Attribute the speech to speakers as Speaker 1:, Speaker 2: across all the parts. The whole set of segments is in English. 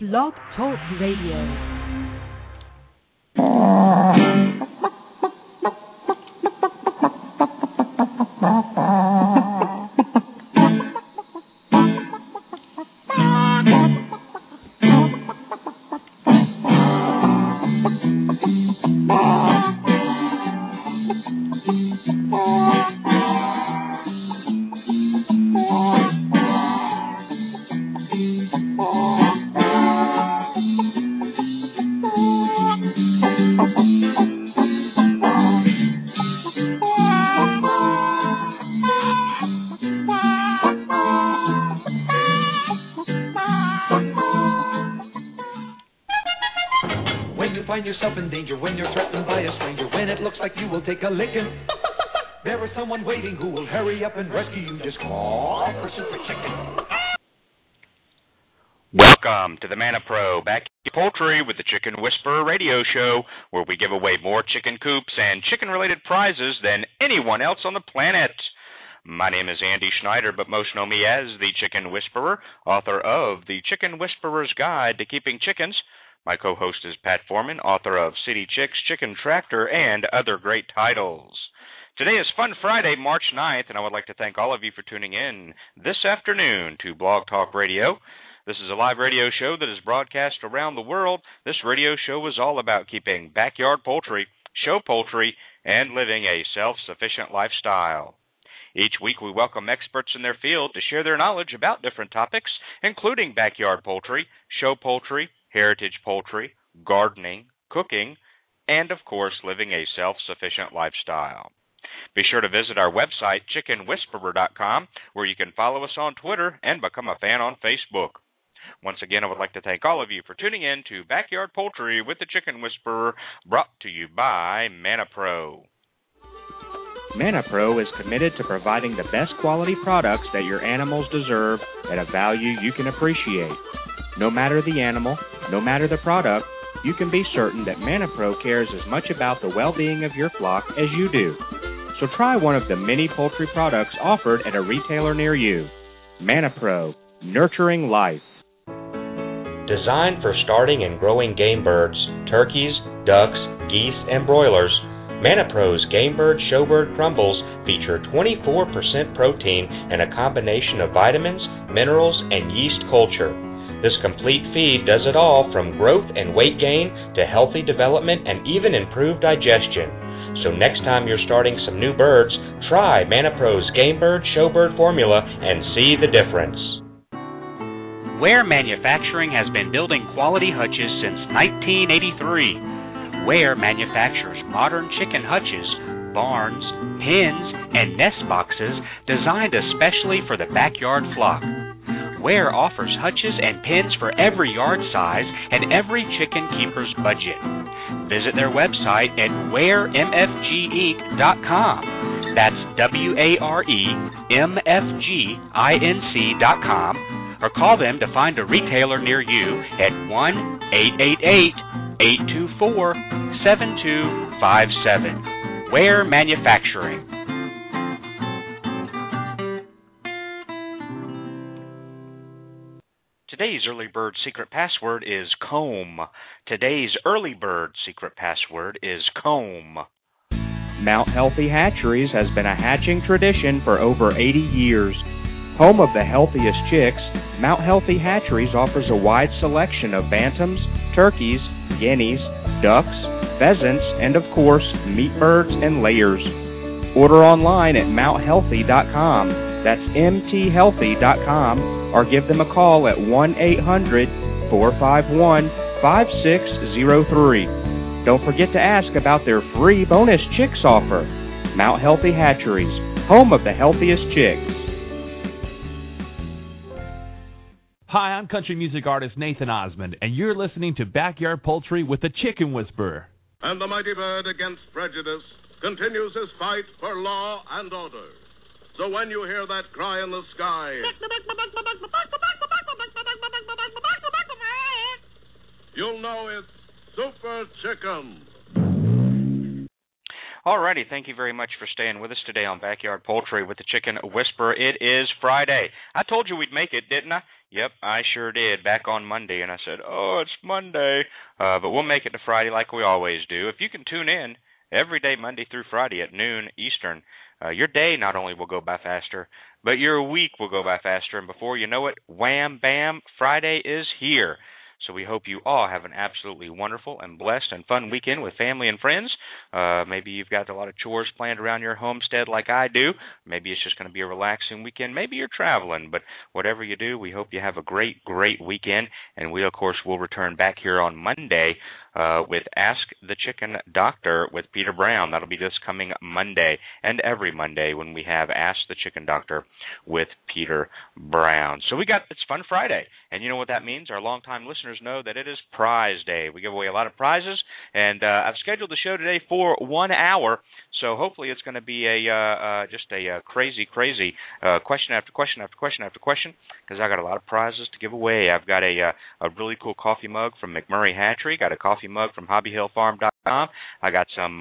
Speaker 1: Blog Talk Radio.
Speaker 2: Take a licking. There is someone waiting who will hurry up and rescue you. Just call for Super Chicken.
Speaker 3: Welcome to the Manna Pro Backyard Poultry with the Chicken Whisperer radio show, where we give away more chicken coops and chicken-related prizes than anyone else on the planet. My name is Andy Schneider, but most know me as the Chicken Whisperer, author of The Chicken Whisperer's Guide to Keeping Chickens. My co-host is Pat Foreman, author of City Chicks, Chicken Tractor, and other great titles. Today is Fun Friday, March 9th, and I would like to thank all of you for tuning in this afternoon to Blog Talk Radio. This is a live radio show that is broadcast around the world. This radio show is all about keeping backyard poultry, show poultry, and living a self-sufficient lifestyle. Each week we welcome experts in their field to share their knowledge about different topics, including backyard poultry, show poultry, heritage poultry, gardening, cooking, and, of course, living a self-sufficient lifestyle. Be sure to visit our website, chickenwhisperer.com, where you can follow us on Twitter and become a fan on Facebook. Once again, I would like to thank all of you for tuning in to Backyard Poultry with the Chicken Whisperer, brought to you by Manna Pro.
Speaker 4: Manna Pro is committed to providing the best quality products that your animals deserve at a value you can appreciate. No matter the animal, no matter the product, you can be certain that Manna Pro cares as much about the well-being of your flock as you do. So try one of the many poultry products offered at a retailer near you. Manna Pro, nurturing life.
Speaker 5: Designed for starting and growing game birds, turkeys, ducks, geese, and broilers, Manna Pro's Game Bird Showbird Crumbles feature 24% protein and a combination of vitamins, minerals, and yeast culture. This complete feed does it all from growth and weight gain to healthy development and even improved digestion. So next time you're starting some new birds, try Manna Pro's Game Bird Showbird formula and see the difference.
Speaker 6: Ware Manufacturing has been building quality hutches since 1983. Ware manufactures modern chicken hutches, barns, pens, and nest boxes designed especially for the backyard flock. Ware offers hutches and pens for every yard size and every chicken keeper's budget. Visit their website at waremfginc.com. That's waremfginc.com, or call them to find a retailer near you at 1-888-824-7257. Ware Manufacturing.
Speaker 3: Today's early bird secret password is comb. Today's early bird secret password is comb.
Speaker 4: Mount Healthy Hatcheries has been a hatching tradition for over 80 years. Home of the healthiest chicks, Mount Healthy Hatcheries offers a wide selection of bantams, turkeys, guineas, ducks, pheasants, and of course, meat birds and layers. Order online at mounthealthy.com. That's mthealthy.com, or give them a call at 1-800-451-5603. Don't forget to ask about their free bonus chicks offer. Mount Healthy Hatcheries, home of the healthiest chicks.
Speaker 7: Hi, I'm country music artist Nathan Osmond, and you're listening to Backyard Poultry with the Chicken Whisperer.
Speaker 8: And the mighty bird against prejudice continues his fight for law and order. So when you hear that cry in the sky, you'll know it's Super Chicken.
Speaker 3: Alrighty, thank you very much for staying with us today on Backyard Poultry with the Chicken Whisperer. It is Friday. I told you we'd make it, didn't I? Yep, I sure did, back on Monday, and I said, oh, it's Monday. But we'll make it to Friday like we always do. If you can tune in every day, Monday through Friday at noon Eastern, your day not only will go by faster, but your week will go by faster. And before you know it, wham, bam, Friday is here. So we hope you all have an absolutely wonderful and blessed and fun weekend with family and friends. Maybe you've got a lot of chores planned around your homestead like I do. Maybe it's just going to be a relaxing weekend. Maybe you're traveling. But whatever you do, we hope you have a great, great weekend. And we, of course, will return back here on Monday with Ask the Chicken Doctor with Peter Brown. That'll be this coming Monday and every Monday when we have Ask the Chicken Doctor with Peter Brown. So it's Fun Friday. And you know what that means? Our longtime listeners know that it is Prize Day. We give away a lot of prizes, and I've scheduled the show today for 1 hour, so hopefully it's going to be just a crazy question after question after question after question, because I got a lot of prizes to give away. I've got a really cool coffee mug from McMurray Hatchery, got a coffee mug from HobbyHillFarm.com. I got some,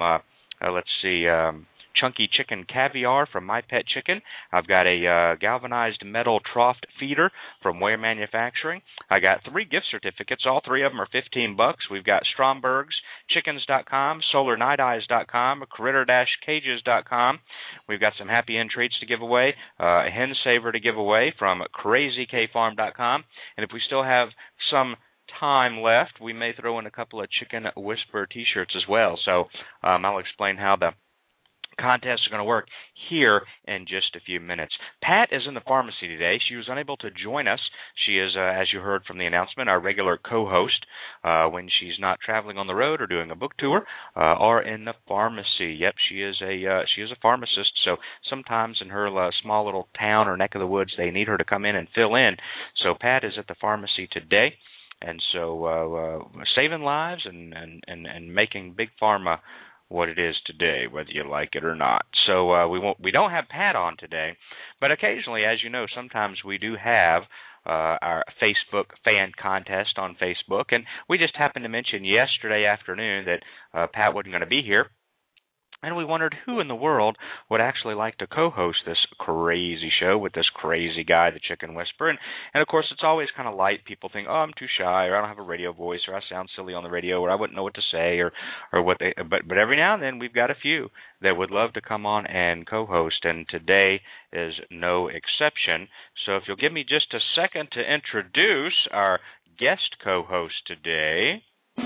Speaker 3: chunky chicken caviar from My Pet Chicken. I've got a galvanized metal trough feeder from Ware Manufacturing. I got 3 gift certificates. All 3 of them are $15. We've got Stromberg's, Chickens.com, SolarNightEyes.com, Critter-Cages.com. We've got some Happy End treats to give away, a hen saver to give away from CrazyKFarm.com. And if we still have some time left, we may throw in a couple of Chicken Whisperer T-shirts as well. So I'll explain how the contests are going to work here in just a few minutes. Pat is in the pharmacy today. She was unable to join us. She is, as you heard from the announcement, our regular co-host when she's not traveling on the road or doing a book tour or in the pharmacy. Yep, she is a pharmacist, so sometimes in her small little town or neck of the woods, they need her to come in and fill in. So Pat is at the pharmacy today, and so saving lives and making Big Pharma what it is today, whether you like it or not. So we don't have Pat on today, but occasionally, as you know, sometimes we do have our Facebook fan contest on Facebook, and we just happened to mention yesterday afternoon that Pat wasn't going to be here. And we wondered who in the world would actually like to co-host this crazy show with this crazy guy, the Chicken Whisperer. And of course, it's always kind of light. People think, oh, I'm too shy, or I don't have a radio voice, or I sound silly on the radio, or I wouldn't know what to say, or what they. But every now and then, we've got a few that would love to come on and co-host, and today is no exception. So if you'll give me just a second to introduce our guest co-host today.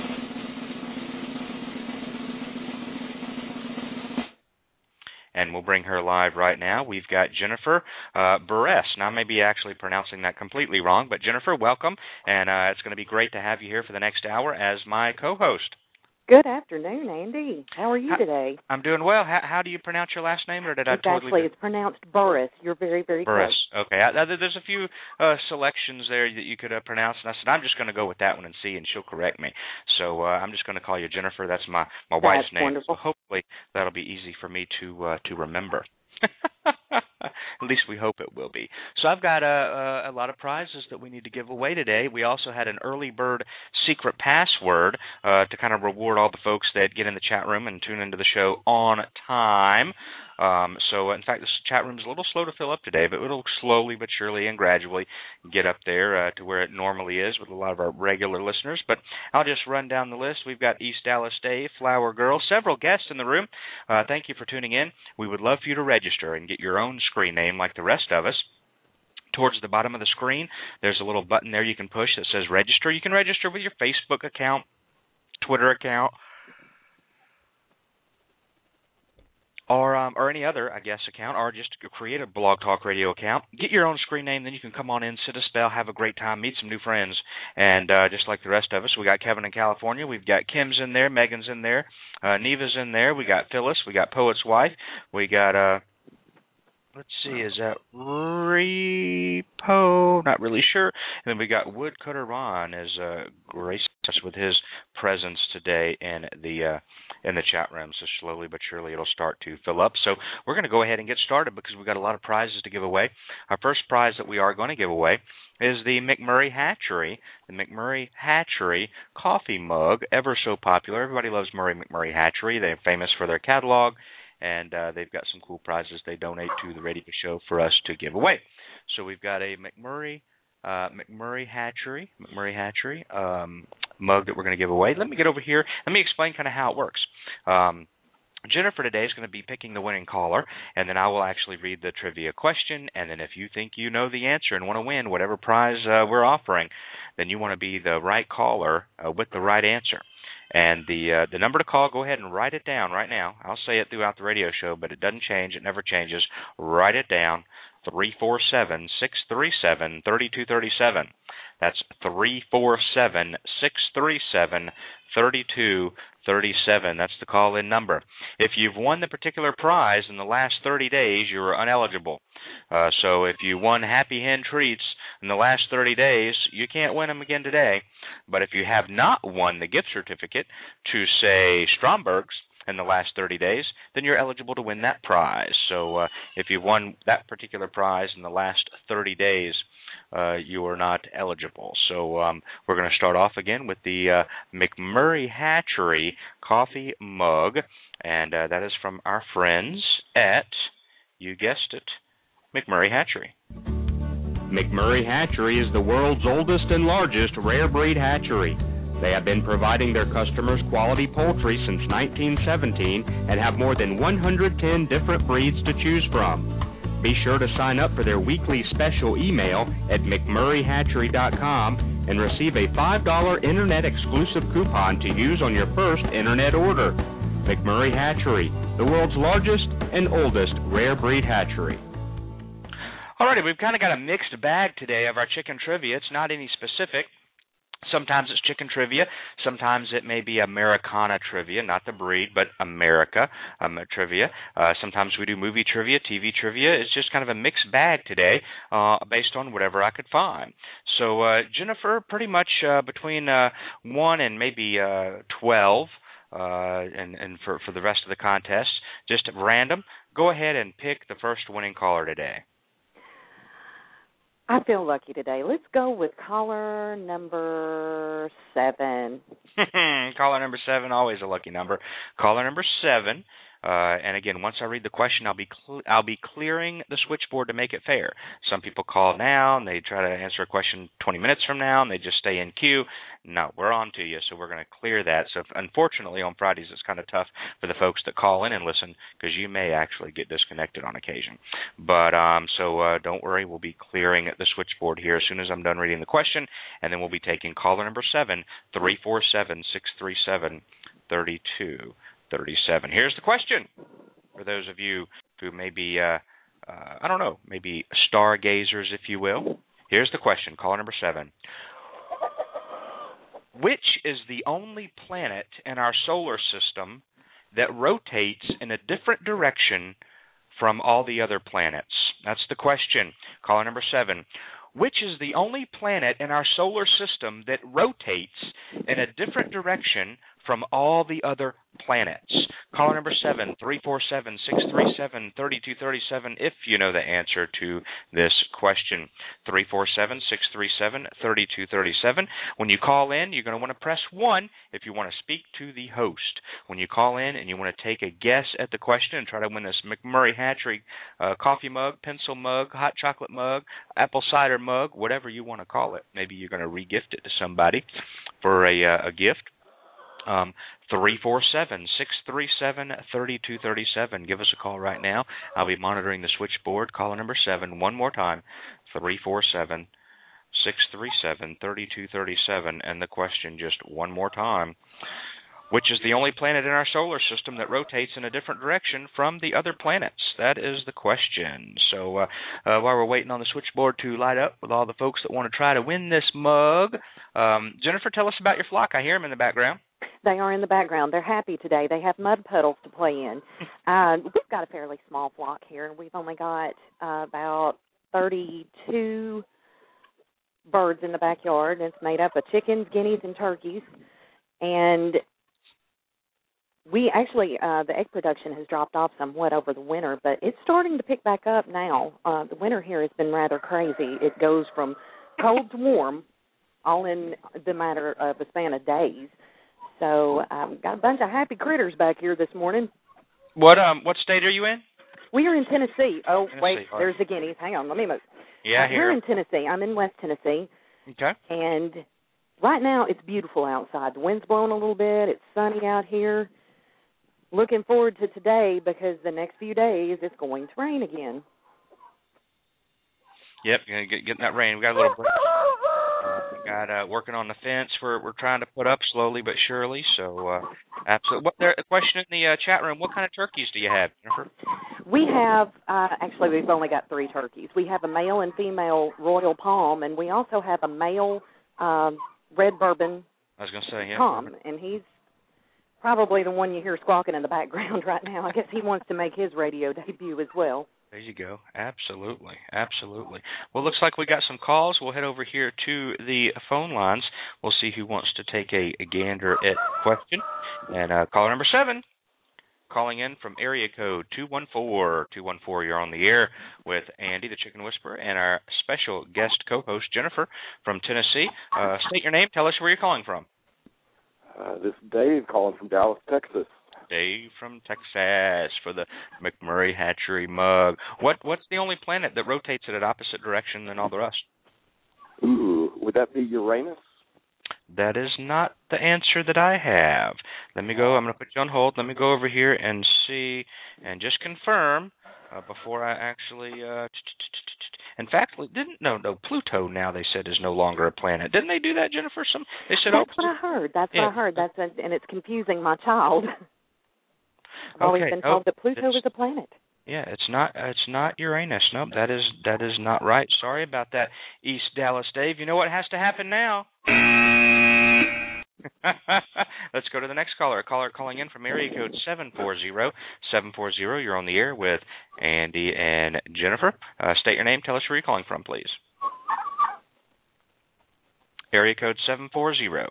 Speaker 3: And we'll bring her live right now. We've got Jennifer Buress. Now, I may be actually pronouncing that completely wrong, but Jennifer, welcome. And it's going to be great to have you here for the next hour as my co-host.
Speaker 9: Good afternoon, Andy. How are you today?
Speaker 3: I'm doing well. How do you pronounce your last name, or did I totally?
Speaker 9: Actually, it's pronounced Buress. You're very, very
Speaker 3: Buress.
Speaker 9: close.
Speaker 3: Okay. There's a few selections there that you could pronounce, and I said I'm just going to go with that one and see, and she'll correct me. So I'm just going to call you Jennifer. That's my wife's name.
Speaker 9: Wonderful.
Speaker 3: So hopefully that'll be easy for me to remember. At least we hope it will be. So I've got a lot of prizes that we need to give away today. We also had an early bird secret password to kind of reward all the folks that get in the chat room and tune into the show on time. So, in fact, this chat room is a little slow to fill up today, but it'll slowly but surely and gradually get up there to where it normally is with a lot of our regular listeners. But I'll just run down the list. We've got East Dallas Dave, Flower Girl, several guests in the room. Thank you for tuning in. We would love for you to register and get your own screen name like the rest of us. Towards the bottom of the screen, there's a little button there you can push that says register. You can register with your Facebook account, Twitter account, or any other, I guess, account, or just create a Blog Talk Radio account. Get your own screen name, then you can come on in, sit a spell, have a great time, meet some new friends. And just like the rest of us, we got Kevin in California, we've got Kim's in there, Megan's in there, Neva's in there, we got Phyllis, we got Poet's Wife, we got, let's see, is that Repo? Not really sure. And then we got Woodcutter Ron is graced us with his presence today in the chat room. So slowly but surely it'll start to fill up. So we're going to go ahead and get started because we've got a lot of prizes to give away. Our first prize that we are going to give away is the McMurray Hatchery. The McMurray Hatchery coffee mug, ever so popular. Everybody loves McMurray Hatchery. They're famous for their catalog, and they've got some cool prizes they donate to the radio show for us to give away. So we've got a McMurray McMurray Hatchery mug that we're going to give away. Let me get over here. Let me explain kind of how it works. Jennifer today is going to be picking the winning caller, and then I will actually read the trivia question, and then if you think you know the answer and want to win whatever prize we're offering, then you want to be the right caller with the right answer. And the number to call, go ahead and write it down right now. I'll say it throughout the radio show, but it doesn't change. It never changes. Write it down, 347-637-3237. That's 347-637-3237. That's the call-in number. If you've won the particular prize in the last 30 days, you are uneligible. So if you won Happy Hen treats in the last 30 days, you can't win them again today. But if you have not won the gift certificate to, say, Stromberg's in the last 30 days, then you're eligible to win that prize. So if you've won that particular prize in the last 30 days, you are not eligible. So we're going to start off again with the McMurray Hatchery coffee mug, and that is from our friends at, you guessed it, McMurray Hatchery.
Speaker 4: McMurray Hatchery is the world's oldest and largest rare breed hatchery. They have been providing their customers quality poultry since 1917 and have more than 110 different breeds to choose from. Be sure to sign up for their weekly special email at McMurrayHatchery.com and receive a $5 Internet exclusive coupon to use on your first Internet order. McMurray Hatchery, the world's largest and oldest rare breed hatchery.
Speaker 3: All righty, we've kind of got a mixed bag today of our chicken trivia. It's not any specific. Sometimes it's chicken trivia. Sometimes it may be Americana trivia, not the breed, but America trivia. Sometimes we do movie trivia, TV trivia. It's just kind of a mixed bag today based on whatever I could find. So, Jennifer, pretty much between 1 and maybe 12, and for the rest of the contest, just at random, go ahead and pick the first winning caller today.
Speaker 9: I feel lucky today. Let's go with caller number 7.
Speaker 3: Caller number 7, always a lucky number. Caller number 7. And again, once I read the question, I'll be clearing the switchboard to make it fair. Some people call now and they try to answer a question 20 minutes from now and they just stay in queue. No, we're on to you, so we're going to clear that. So unfortunately, on Fridays, it's kind of tough for the folks that call in and listen because you may actually get disconnected on occasion. But so don't worry, we'll be clearing the switchboard here as soon as I'm done reading the question, and then we'll be taking caller number 7, 347-637-3237. Here's the question for those of you who may be, I don't know, maybe stargazers, if you will. Here's the question, caller number 7. Which is the only planet in our solar system that rotates in a different direction from all the other planets? That's the question, caller number 7. Which is the only planet in our solar system that rotates in a different direction from all the other planets? Caller number 7, 347-637-3237, if you know the answer to this question. 347-637-3237. When you call in, you're going to want to press 1 if you want to speak to the host. When you call in and you want to take a guess at the question and try to win this McMurray Hatchery coffee mug, pencil mug, hot chocolate mug, apple cider mug, whatever you want to call it. Maybe you're going to re-gift it to somebody for a gift. 347-637-3237. Give us a call right now. I'll be monitoring the switchboard. Caller number 7, one more time, 347-637-3237. And the question just one more time. Which is the only planet in our solar system that rotates in a different direction from the other planets? That is the question. So while we're waiting on the switchboard to light up with all the folks that want to try to win this mug, Jennifer, tell us about your flock. I hear them in the background.
Speaker 9: They are in the background. They're happy today. They have mud puddles to play in. We've got a fairly small flock here. We've only got about 32 birds in the backyard. It's made up of chickens, guineas, and turkeys. And we actually, the egg production has dropped off somewhat over the winter, but it's starting to pick back up now. The winter here has been rather crazy. It goes from cold to warm all in the matter of a span of days. So got a bunch of happy critters back here this morning.
Speaker 3: What state are you in?
Speaker 9: We are in Tennessee. Oh,
Speaker 3: Tennessee,
Speaker 9: wait,
Speaker 3: right.
Speaker 9: There's the guineas. Hang on, let me move.
Speaker 3: Yeah,
Speaker 9: we're in Tennessee. I'm in West Tennessee.
Speaker 3: Okay.
Speaker 9: And right now it's beautiful outside. The wind's blowing a little bit. It's sunny out here. Looking forward to today because the next few days it's going to rain again.
Speaker 3: Yep, getting that rain. We got a little break. We got working on the fence. We're trying to put up slowly but surely. So, absolutely. A question in the chat room. What kind of turkeys do you have, Jennifer?
Speaker 9: We have actually we've only got 3 turkeys. We have a male and female Royal Palm, and we also have a male red bourbon.
Speaker 3: I was going to say, yeah.
Speaker 9: Tom, and he's probably the one you hear squawking in the background right now. I guess he wants to make his radio debut as well.
Speaker 3: There you go. Absolutely. Well, looks like we got some calls. We'll head over here to the phone lines. We'll see who wants to take a gander at the question. And caller number 7, calling in from area code 214. 214, you're on the air with Andy, the Chicken Whisperer, and our special guest co-host, Jennifer, from Tennessee. State your name. Tell us where you're calling from.
Speaker 10: This is Dave calling from Dallas, Texas.
Speaker 3: Dave from Texas for the McMurray Hatchery mug. What's the only planet that rotates in an opposite direction than all the rest?
Speaker 10: Ooh, would that be Uranus?
Speaker 3: That is not the answer that I have. Let me go. I'm going to put you on hold. Let me go over here and see and just confirm before I actually. In fact, Pluto now they said is no longer a planet. Didn't they do that, Jennifer? They said.
Speaker 9: That's what I heard. What I heard. And it's confusing my child. I've always been told that Pluto is a planet.
Speaker 3: Yeah, it's not Uranus. Nope, that is not right. Sorry about that, East Dallas Dave. You know what has to happen now? Let's go to the next caller. A caller calling in from area code 740. 740, you're on the air with Andy and Jennifer. State your name. Tell us where you're calling from, please. Area code 740.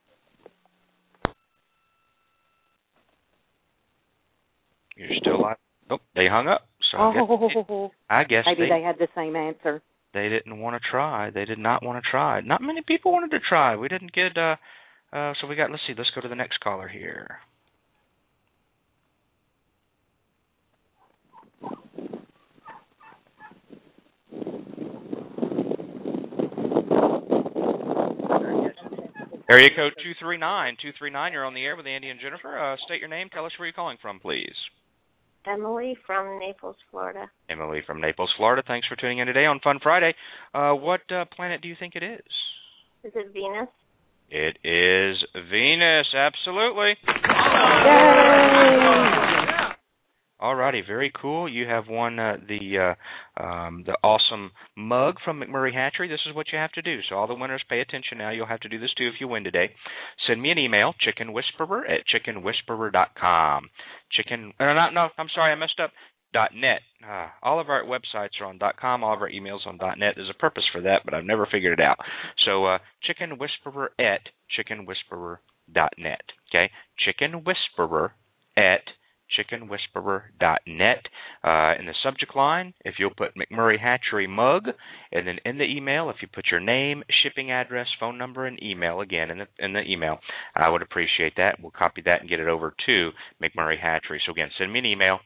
Speaker 3: You're still live. Oh, they hung up. So I guess
Speaker 9: maybe they had the same answer.
Speaker 3: They didn't want to try. They did not want to try. Not many people wanted to try. We didn't get. So we got. Let's see. Let's go to the next caller here. Area code 239. 239. You're on the air with Andy and Jennifer. State your name. Tell us where you're calling from, please.
Speaker 11: Emily from Naples, Florida.
Speaker 3: Emily from Naples, Florida. Thanks for tuning in today on Fun Friday. What planet do you think it is?
Speaker 11: Is it Venus?
Speaker 3: It is Venus. Absolutely. All righty, very cool. You have won the awesome mug from McMurray Hatchery. This is what you have to do. So all the winners, pay attention now. You'll have to do this too if you win today. Send me an email, chickenwhisperer@chickenwhisperer.com. I'm sorry, I messed up. .net. All of our websites are on .com. All of our emails on .net. There's a purpose for that, but I've never figured it out. So chickenwhisperer@chickenwhisperer.net. Okay, chickenwhisperer@chickenwhisperer.net. In the subject line, if you'll put McMurray Hatchery mug, and then in the email, if you put your name, shipping address, phone number, and email again in the email, I would appreciate that. We'll copy that and get it over to McMurray Hatchery. So again, send me an email,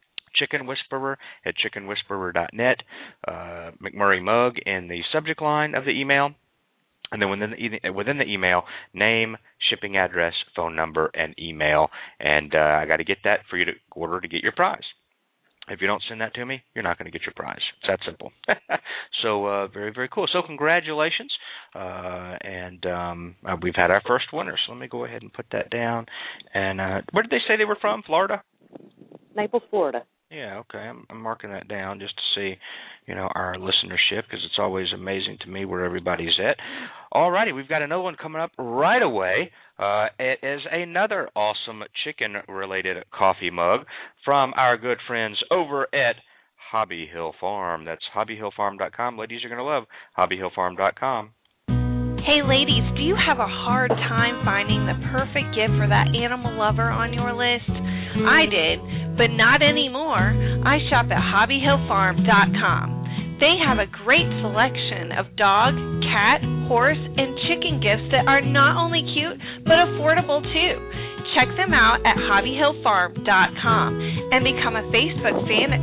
Speaker 3: chickenwhisperer@chickenwhisperer.net, McMurray mug in the subject line of the email. And then within the email, name, shipping address, phone number, and email. And I got to get that for you to order to get your prize. If you don't send that to me, you're not going to get your prize. It's that simple. So very, very cool. So congratulations. And we've had our first winner. So let me go ahead and put that down. And where did they say they were from? Florida?
Speaker 9: Naples, Florida.
Speaker 3: Yeah, okay. I'm marking that down just to see, our listenership, because it's always amazing to me where everybody's at. All righty, we've got another one coming up right away. It is another awesome chicken-related coffee mug from our good friends over at Hobby Hill Farm. That's hobbyhillfarm.com. Ladies, you're going to love hobbyhillfarm.com.
Speaker 12: Hey ladies, do you have a hard time finding the perfect gift for that animal lover on your list? I did, but not anymore. I shop at hobbyhillfarm.com. They have a great selection of dog, cat, horse, and chicken gifts that are not only cute, but affordable too. Check them out at hobbyhillfarm.com and become a Facebook fan at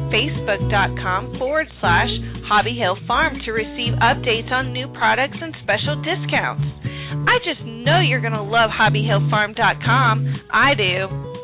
Speaker 12: facebook.com/hobbyhillfarm to receive updates on new products and special discounts. I just know you're going to love hobbyhillfarm.com. I do.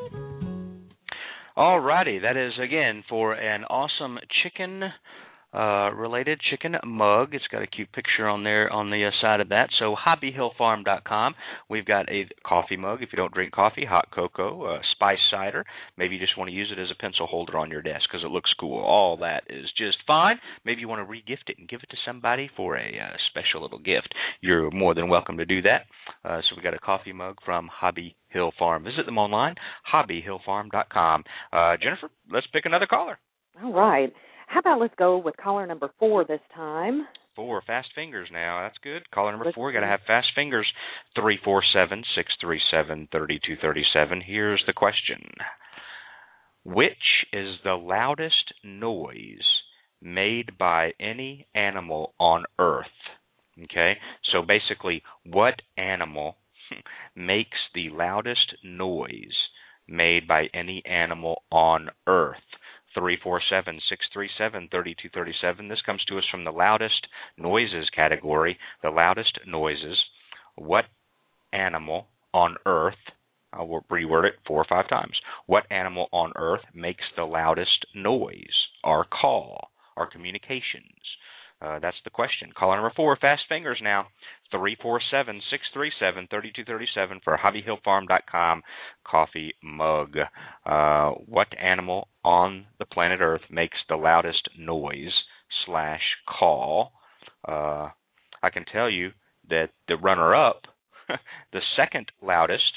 Speaker 3: All righty, that is, again, for an awesome chicken-related chicken mug. It's got a cute picture on there on the side of that. So hobbyhillfarm.com. We've got a coffee mug if you don't drink coffee, hot cocoa, spice cider. Maybe you just want to use it as a pencil holder on your desk because it looks cool. All that is just fine. Maybe you want to re-gift it and give it to somebody for a special little gift. You're more than welcome to do that. So we've got a coffee mug from Hobby Hill Farm. Visit them online, hobbyhillfarm.com. Jennifer, let's pick another caller.
Speaker 9: All right. How about let's go with caller number 4 this time?
Speaker 3: 4, fast fingers now. That's good. Caller number 4, got to have fast fingers. 347-637-3237. Here's the question. Which is the loudest noise made by any animal on Earth? Okay, so basically, what animal makes the loudest noise made by any animal on Earth? 347-637-3237. This comes to us from the loudest noises category. The loudest noises. What animal on Earth, I'll reword it 4 or 5 times. What animal on Earth makes the loudest noise? Our call, our communications. That's the question. Caller number 4, fast fingers now. 347-637-3237 for hobbyhillfarm.com coffee mug. What animal on the planet Earth makes the loudest noise / call? I can tell you that the runner-up, the second loudest,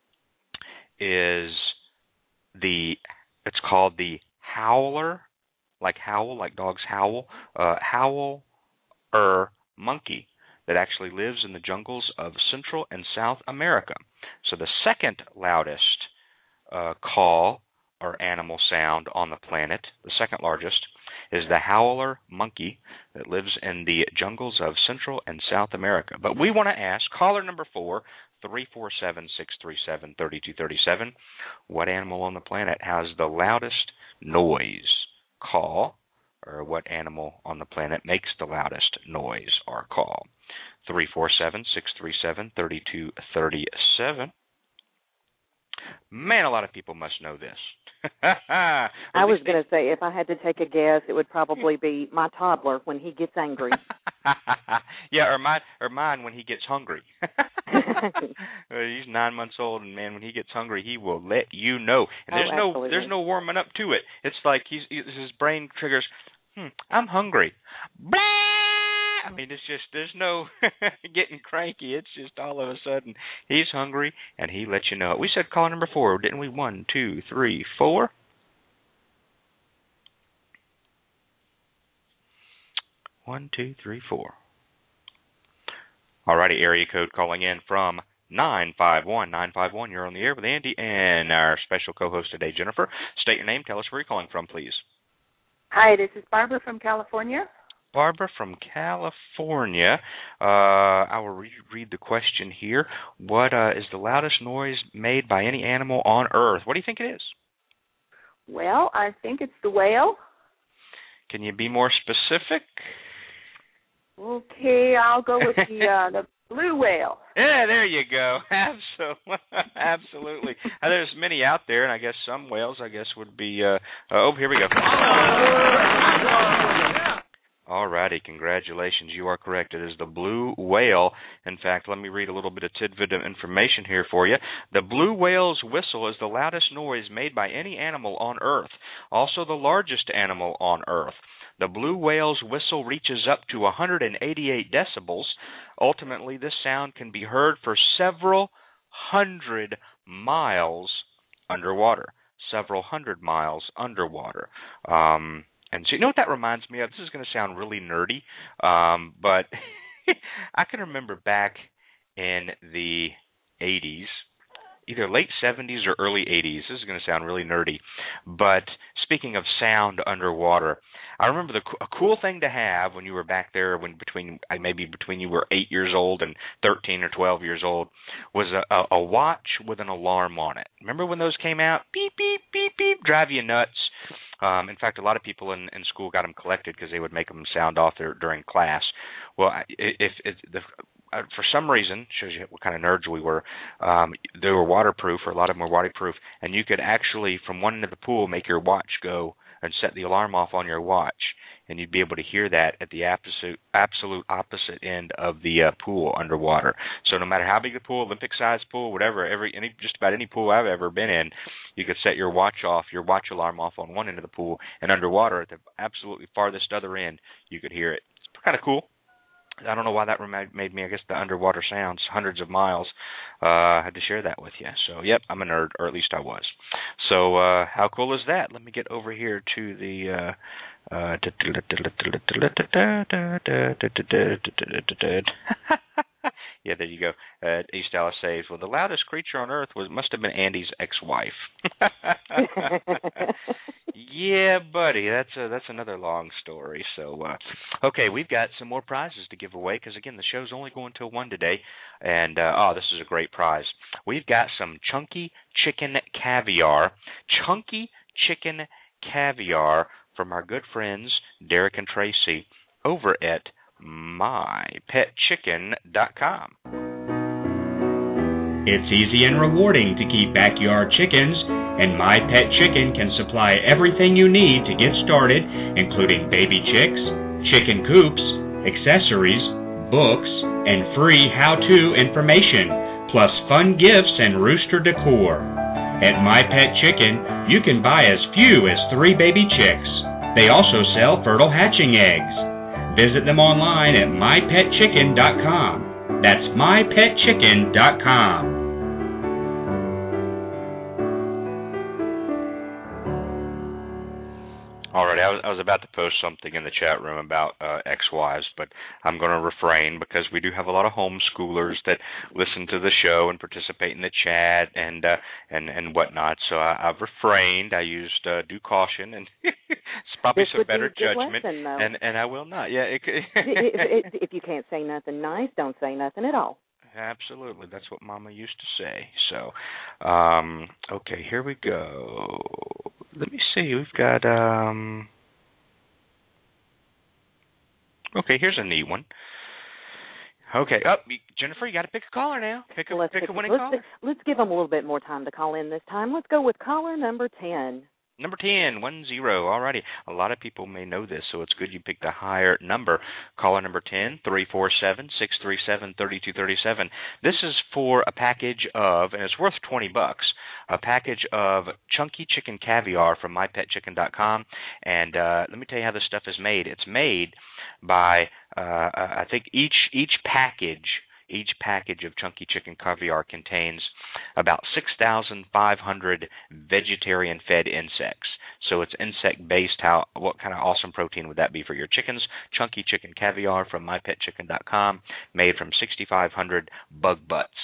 Speaker 3: is it's called the howler, like howl, like dogs howl, howler monkey that actually lives in the jungles of Central and South America. So the second loudest call or animal sound on the planet, the second largest, is the howler monkey that lives in the jungles of Central and South America. But we want to ask caller number 4, 347-637-3237, what animal on the planet has the loudest noise? Call, or what animal on the planet makes the loudest noise or call? 347-637-3237. Man, a lot of people must know this.
Speaker 9: I was going to say, if I had to take a guess, it would probably be my toddler when he gets angry.
Speaker 3: Yeah, or mine when he gets hungry. He's 9 months old, and man, when he gets hungry, he will let you know. And there's no warming up to it. It's like his brain triggers. I'm hungry. Blah! I mean, it's just there's no getting cranky. It's just all of a sudden he's hungry, and he lets you know. We said call number 4, didn't we? 1, 2, 3, 4. 1, 2, 3, 4. Alrighty, area code calling in from 951. 951, you're on the air with Andy and our special co-host today, Jennifer. State your name. Tell us where you're calling from, please.
Speaker 13: Hi, this is Barbara from California.
Speaker 3: Barbara from California. I will read the question here. What is the loudest noise made by any animal on Earth? What do you think it is?
Speaker 13: Well, I think it's the whale.
Speaker 3: Can you be more specific?
Speaker 13: Okay, I'll go with the blue whale.
Speaker 3: Yeah, there you go. Absolutely. There's many out there, and I guess some whales, would be... here we go. All righty, congratulations. You are correct. It is the blue whale. In fact, let me read a little bit of tidbit of information here for you. The blue whale's whistle is the loudest noise made by any animal on Earth, also the largest animal on Earth. The blue whale's whistle reaches up to 188 decibels. Ultimately, this sound can be heard for several hundred miles underwater. Several hundred miles underwater. And so you know what that reminds me of? This is going to sound really nerdy, but I can remember back in the 80s, either late 70s or early 80s. This is going to sound really nerdy, but speaking of sound underwater, I remember a cool thing to have when you were back there, between you were 8 years old and 13 or 12 years old, was a watch with an alarm on it. Remember when those came out? Beep, beep, beep, beep, drive you nuts. In fact, a lot of people in school got them collected because they would make them sound off there during class. Well, for some reason, shows you what kind of nerds we were, they were waterproof, or a lot of them were waterproof, and you could actually, from one end of the pool, make your watch go and set the alarm off on your watch, and you'd be able to hear that at the absolute opposite end of the pool underwater. So no matter how big the pool, Olympic-sized pool, whatever, just about any pool I've ever been in, you could set your watch alarm off on one end of the pool, and underwater at the absolutely farthest other end, you could hear it. It's kind of cool. I don't know why that made me, I guess, the underwater sounds, hundreds of miles. I had to share that with you. So, yep, I'm a nerd, or at least I was. So, how cool is that? Let me get over here to the... Yeah, there you go. East Dallas says, well, the loudest creature on Earth must have been Andy's ex-wife. Yeah, buddy, that's another long story. So, okay, we've got some more prizes to give away because, again, the show's only going till 1 today. And, this is a great prize. We've got some chunky chicken caviar. Chunky chicken caviar from our good friends Derek and Tracy over at mypetchicken.com.
Speaker 4: It's easy and rewarding to keep backyard chickens, and My Pet Chicken can supply everything you need to get started, including baby chicks, chicken coops, accessories, books, and free how-to information, plus fun gifts and rooster decor. At My Pet Chicken, you can buy as few as 3 baby chicks. They also sell fertile hatching eggs. Visit them online at mypetchicken.com. That's mypetchicken.com.
Speaker 3: All right, I was about to post something in the chat room about ex-wives, but I'm going to refrain because we do have a lot of homeschoolers that listen to the show and participate in the chat and whatnot. So I've refrained. I used due caution, and it's probably some better judgment. Lesson, and I will not. Yeah.
Speaker 9: If you can't say nothing nice, don't say nothing at all.
Speaker 3: Absolutely. That's what Mama used to say. So, okay, here we go. Let me see. We've got, okay, here's a neat one. Okay, Jennifer, you got to pick a caller now. Pick a winning caller.
Speaker 9: Let's give them a little bit more time to call in this time. Let's go with caller number 10.
Speaker 3: Number 10, 10. All righty. A lot of people may know this, so it's good you picked a higher number. Caller number 10, 347-637-3237. This is for a package of, and it's worth $20, a package of chunky chicken caviar from mypetchicken.com. And let me tell you how this stuff is made. It's made by, I think each package of chunky chicken caviar contains about 6,500 vegetarian-fed insects. So it's insect-based. What kind of awesome protein would that be for your chickens? Chunky chicken caviar from mypetchicken.com, made from 6,500 bug butts.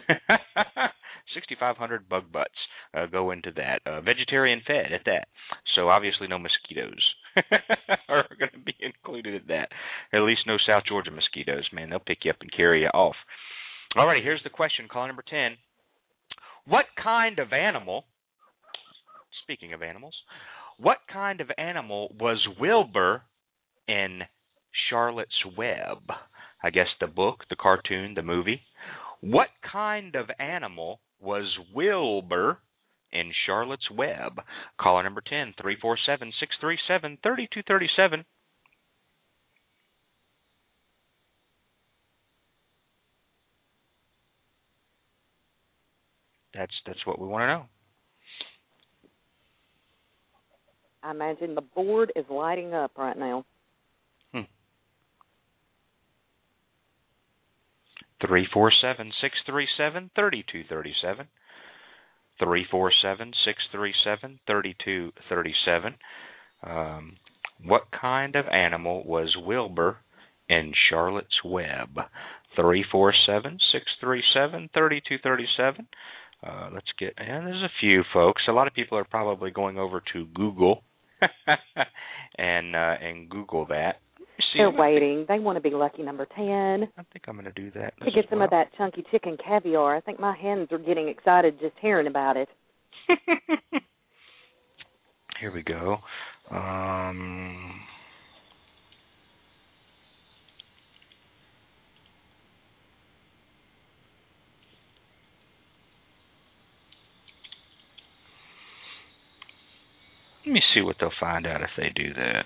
Speaker 3: 6,500 bug butts go into that. Vegetarian-fed at that. So obviously no mosquitoes are going to be included in that. At least no South Georgia mosquitoes, man. They'll pick you up and carry you off. All righty, here's the question. Caller number 10. What kind of animal, speaking of animals, what kind of animal was Wilbur in Charlotte's Web? I guess the book, the cartoon, the movie. What kind of animal was Wilbur in Charlotte's Web? Caller number 10, 347-637-3237. That's what we want to know.
Speaker 9: I imagine the board is lighting up right now.
Speaker 3: 347-637-3237. 347-637-3237. What kind of animal was Wilbur in Charlotte's Web? 347-637-3237. Let's get, and there's a few folks. A lot of people are probably going over to Google and Google that.
Speaker 9: They're waiting. They want to be lucky number 10.
Speaker 3: I think I'm going to do that.
Speaker 9: To get some of that chunky chicken caviar. I think my hands are getting excited just hearing about it.
Speaker 3: Here we go. Let me see what they'll find out if they do that.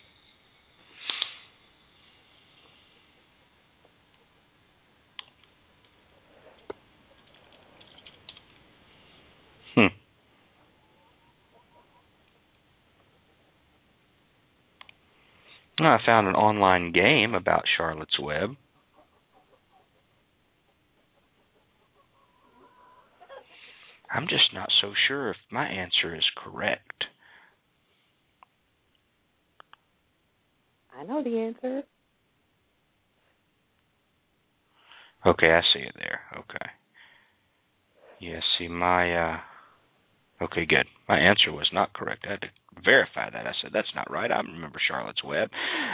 Speaker 3: I found an online game about Charlotte's Web. I'm just not so sure if my answer is correct.
Speaker 9: I know the answer.
Speaker 3: Okay, I see it there. Okay. Yeah, see, okay, good. My answer was not correct. I had to verify that. I said, that's not right. I remember Charlotte's Web.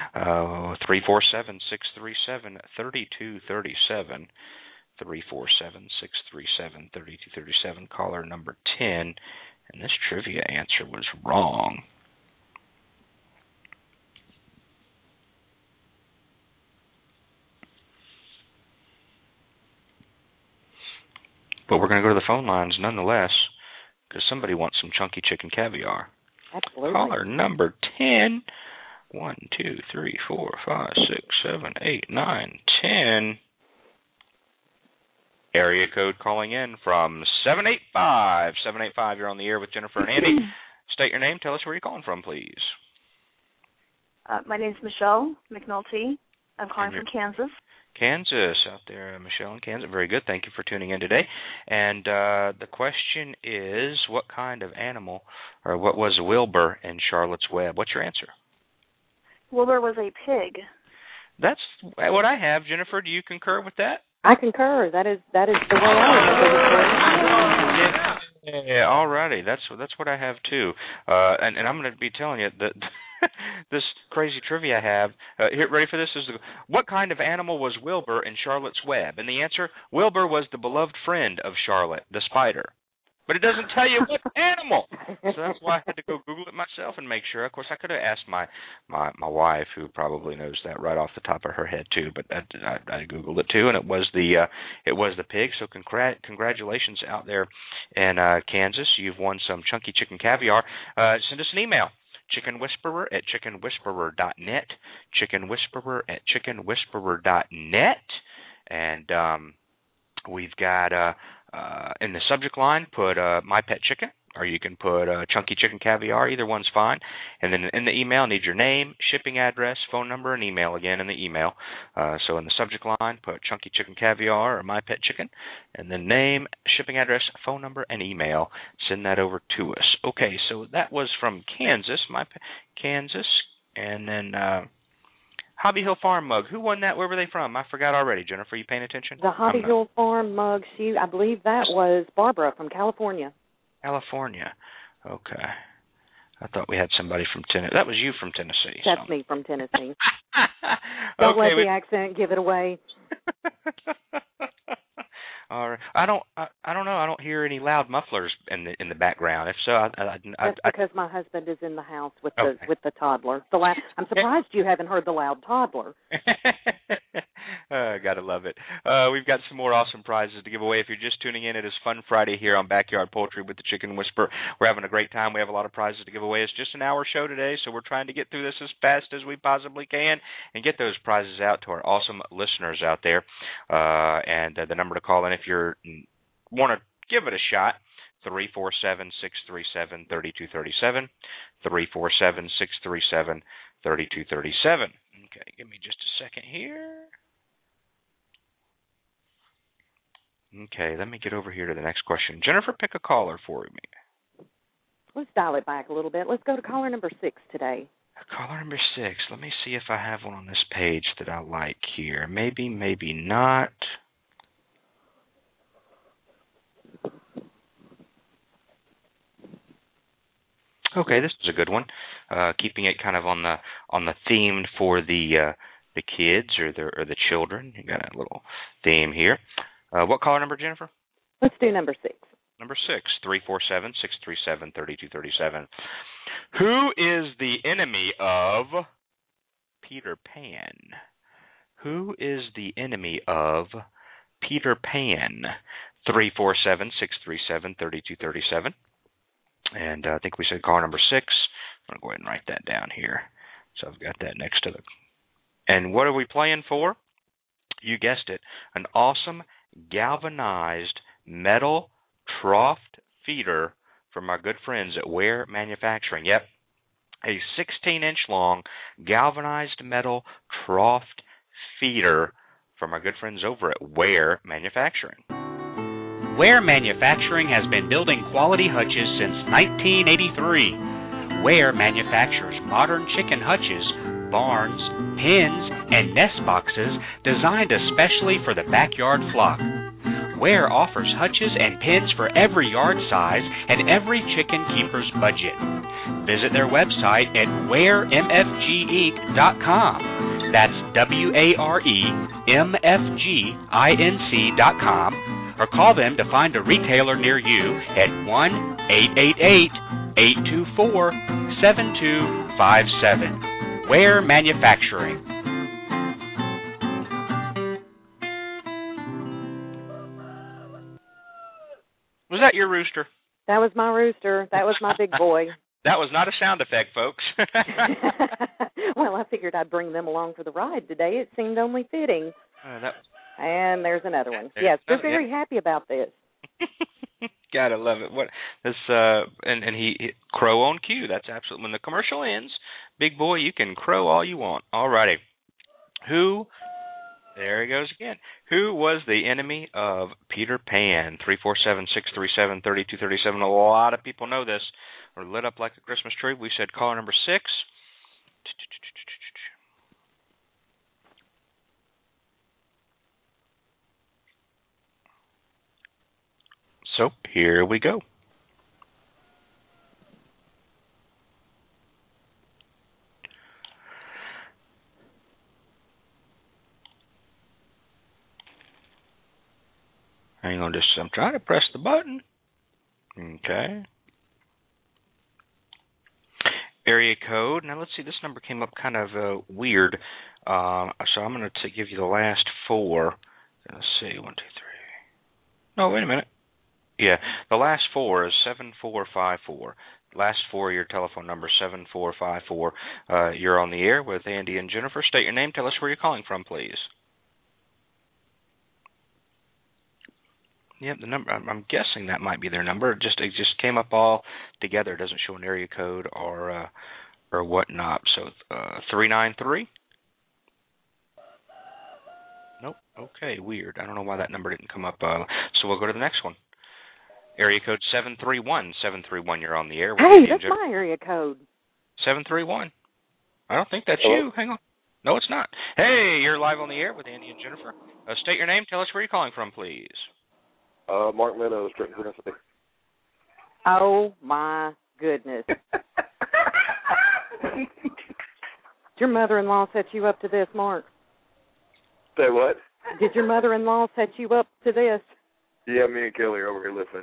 Speaker 3: 347-637-3237. 347-637-3237. Caller number 10. And this trivia answer was wrong. But we're going to go to the phone lines nonetheless, because somebody wants some chunky chicken caviar.
Speaker 9: Absolutely.
Speaker 3: Caller number 10. 1, 2, 3, 4, 5, 6, 7, 8, 9, 10. Area code calling in from 785. 785, you're on the air with Jennifer and Andy. State your name. Tell us where you're calling from, please.
Speaker 14: My name is Michelle McNulty. I'm calling from Kansas.
Speaker 3: Kansas, out there, Michelle in Kansas. Very good. Thank you for tuning in today. And the question is, what kind of animal, or what was Wilbur in Charlotte's Web? What's your answer?
Speaker 14: Wilbur was a pig.
Speaker 3: That's what I have. Jennifer, do you concur with that?
Speaker 9: I concur. That is the way I
Speaker 3: remember. Yeah, all righty. That's what I have too. And I'm going to be telling you that this crazy trivia I have. Here, ready for this? What kind of animal was Wilbur in Charlotte's Web? And the answer: Wilbur was the beloved friend of Charlotte, the spider. But it doesn't tell you what animal. So that's why I had to go Google it myself and make sure. Of course, I could have asked my wife, who probably knows that right off the top of her head too. But I Googled it too, and it was the pig. So congratulations out there in Kansas. You've won some chunky chicken caviar. Send us an email. chickenwhisperer@chickenwhisperer.net. chickenwhisperer@chickenwhisperer.net. And we've got in the subject line, put My Pet Chicken, or you can put Chunky Chicken Caviar. Either one's fine. And then in the email, need your name, shipping address, phone number, and email again in the email. So in the subject line, put Chunky Chicken Caviar or My Pet Chicken, and then name, shipping address, phone number, and email. Send that over to us. Okay, so that was from Kansas, Kansas, and then Hobby Hill Farm mug. Who won that? Where were they from? I forgot already. Jennifer, you paying attention?
Speaker 9: The Hobby Hill Farm mug. I believe that was Barbara from California.
Speaker 3: California. Okay. I thought we had somebody from Tennessee. That was you from Tennessee.
Speaker 9: That's me from Tennessee. Don't let the accent give it away.
Speaker 3: All right. I don't know. I don't hear any loud mufflers in the background. If so,
Speaker 9: that's because my husband is in the house with the toddler. I'm surprised you haven't heard the loud toddler.
Speaker 3: Gotta love it. We've got some more awesome prizes to give away. If you're just tuning in, it is Fun Friday here on Backyard Poultry with the Chicken Whisperer. We're having a great time. We have a lot of prizes to give away. It's just an hour show today, so we're trying to get through this as fast as we possibly can and get those prizes out to our awesome listeners out there. And the number to call in if you want to give it a shot, 347-637-3237, 347-637-3237. Okay, give me just a second here. Okay, let me get over here to the next question. Jennifer, pick a caller for me.
Speaker 9: Let's dial it back a little bit. Let's go to caller number 6 today.
Speaker 3: Caller number 6. Let me see if I have one on this page that I like here. Maybe, maybe not. Okay, this is a good one. Keeping it kind of on the theme for the kids or the children. You got a little theme here. What caller number, Jennifer?
Speaker 9: Let's do number 6.
Speaker 3: Number 6, 347-637-3237. Who is the enemy of Peter Pan? Who is the enemy of Peter Pan? 347-637-3237. And I think we said caller number 6. I'm going to go ahead and write that down here. So I've got that next to the... And what are we playing for? You guessed it. An awesome galvanized metal trough feeder from our good friends at Ware Manufacturing. Yep. A 16-inch long galvanized metal trough feeder from our good friends over at Ware Manufacturing.
Speaker 6: Ware Manufacturing has been building quality hutches since 1983. Ware manufactures modern chicken hutches, barns, pens, and nest boxes designed especially for the backyard flock. Ware offers hutches and pens for every yard size and every chicken keeper's budget. Visit their website at waremfginc.com. That's WAREMFGINC.com. Or call them to find a retailer near you at 1-888-824-7257. Ware Manufacturing.
Speaker 3: Was that your rooster?
Speaker 9: That was my rooster. That was my big boy.
Speaker 3: That was not a sound effect, folks.
Speaker 9: Well, I figured I'd bring them along for the ride today. It seemed only fitting. And there's another one. Yes, they're very happy about this.
Speaker 3: Gotta love it. What this and he crow on cue. That's absolutely when the commercial ends. Big boy, you can crow all you want. All righty. There he goes again. Who was the enemy of Peter Pan? 347-637-3237. A lot of people know this. We're lit up like a Christmas tree. We said caller number 6. So here we go. Hang on, I'm trying to press the button. Okay. Area code. Now let's see. This number came up kind of weird. So I'm going to give you the last 4. Let's see. 1, 2, 3. No, wait a minute. Yeah, the last 4 is 7454. Last 4 of your telephone number, 7454. You're on the air with Andy and Jennifer. State your name. Tell us where you're calling from, please. Yep, the number. I'm guessing that might be their number. It just came up all together. It doesn't show an area code or whatnot. So 393. Nope. Okay, weird. I don't know why that number didn't come up. So we'll go to the next one. Area code 731. 731. You're on the air.
Speaker 9: Hey, that's my area code.
Speaker 3: 731. I don't think that's you. Hang on. No, it's not. Hey, you're live on the air with Andy and Jennifer. State your name. Tell us where you're calling from, please.
Speaker 10: Mark Meadows, Trenton, Tennessee.
Speaker 9: Oh, my goodness. Did your mother-in-law set you up to this, Mark?
Speaker 10: Say what?
Speaker 9: Did your mother-in-law set you up to this?
Speaker 10: Yeah, me and Kelly are over here listening.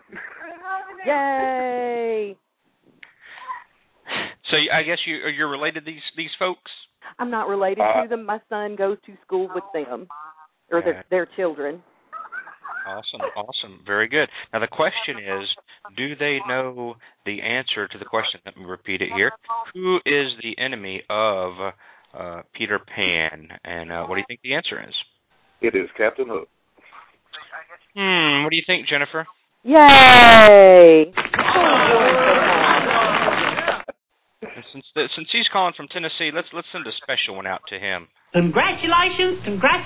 Speaker 9: Yay!
Speaker 3: So I guess you're related to these folks?
Speaker 9: I'm not related to them. My son goes to school with them, or their children.
Speaker 3: Awesome. Very good. Now the question is, do they know the answer to the question? Let me repeat it here. Who is the enemy of Peter Pan? And what do you think the answer is?
Speaker 10: It is Captain Hook.
Speaker 3: What do you think, Jennifer?
Speaker 9: Yay!
Speaker 3: Since he's calling from Tennessee, let's send a special one out to him.
Speaker 15: Congratulations!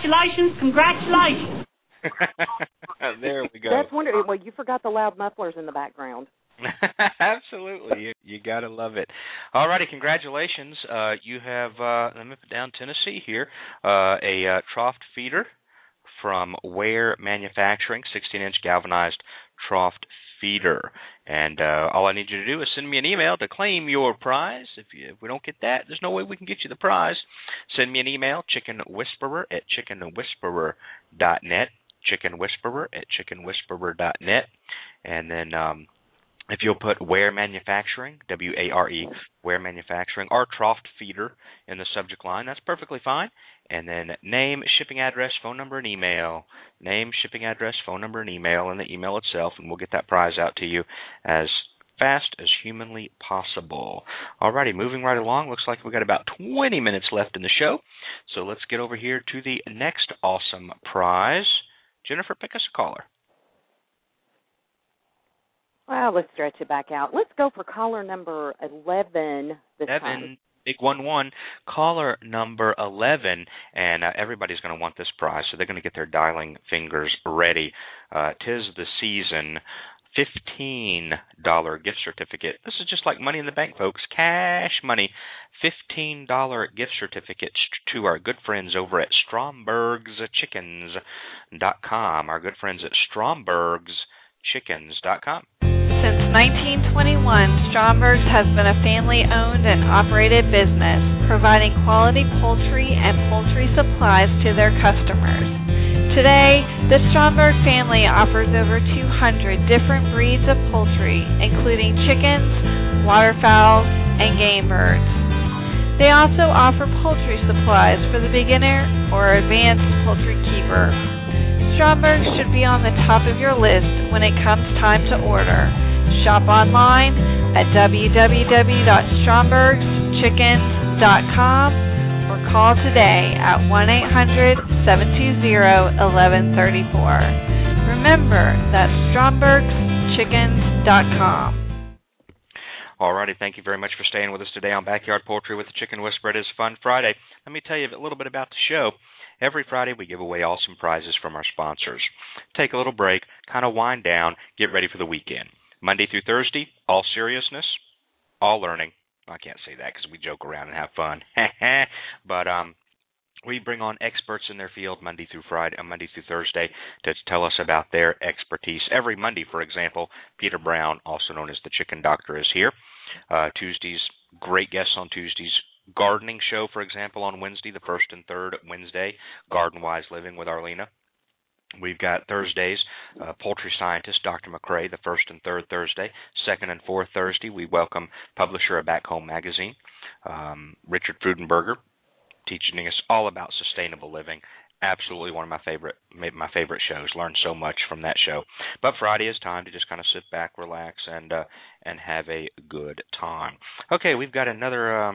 Speaker 3: There we go.
Speaker 9: That's wonderful. Well, you forgot the loud mufflers in the background.
Speaker 3: Absolutely. You got to love it. All righty, congratulations. You have, let me put down Tennessee here, a trough feeder from Ware Manufacturing, 16-inch galvanized trough feeder. And all I need you to do is send me an email to claim your prize. If we don't get that, there's no way we can get you the prize. Send me an email, chickenwhisperer@chickenwhisperer.net, chickenwhisperer@chickenwhisperer.net. And then if you'll put Ware Manufacturing, W-A-R-E, Ware Manufacturing, or Trough Feeder in the subject line, that's perfectly fine. And then name, shipping address, phone number, and email. Name, shipping address, phone number, and email, and the email itself, and we'll get that prize out to you as fast as humanly possible. Alrighty, moving right along. Looks like we've got about 20 minutes left in the show. So let's get over here to the next awesome prize. Jennifer, pick us a caller.
Speaker 9: Well, let's stretch it back out. Let's go for caller number 11 this time.
Speaker 3: Big 1-1, caller number 11, and everybody's going to want this prize, so they're going to get their dialing fingers ready. 'Tis the season. $15 gift certificate. This is just like Money in the Bank, folks. Cash money. $15 gift certificate to our good friends over at StrombergsChickens.com. Our good friends at StrombergsChickens.com.
Speaker 12: Since 1921, Stromberg's has been a family-owned and operated business, providing quality poultry and poultry supplies to their customers. Today, the Stromberg family offers over 200 different breeds of poultry, including chickens, waterfowl, and game birds. They also offer poultry supplies for the beginner or advanced poultry keeper. Stromberg should be on the top of your list when it comes time to order. Shop online at www.strombergschickens.com or call today at 1-800-720-1134. Remember, that's strombergschickens.com.
Speaker 3: Alrighty, thank you very much for staying with us today on Backyard Poultry with the Chicken Whisperer. It is Fun Friday. Let me tell you a little bit about the show. Every Friday we give away awesome prizes from our sponsors. Take a little break, kind of wind down, get ready for the weekend. Monday through Thursday, all seriousness, all learning. I can't say that because we joke around and have fun. But we bring on experts in their field Monday through Thursday to tell us about their expertise. Every Monday, for example, Peter Brown, also known as the Chicken Doctor, is here. Tuesdays, great guests on Tuesdays. Gardening show, for example, on Wednesday, the first and third Wednesday, Garden Wise Living with Arlena. We've got Thursdays, poultry scientist Dr. McCrae, the first and third Thursday. Second and fourth Thursday, we welcome publisher of Back Home Magazine, Richard Freudenberger, teaching us all about sustainable living. Absolutely one of my favorite shows. Learned so much from that show. But Friday is time to just kind of sit back, relax, and have a good time. Okay, we've got another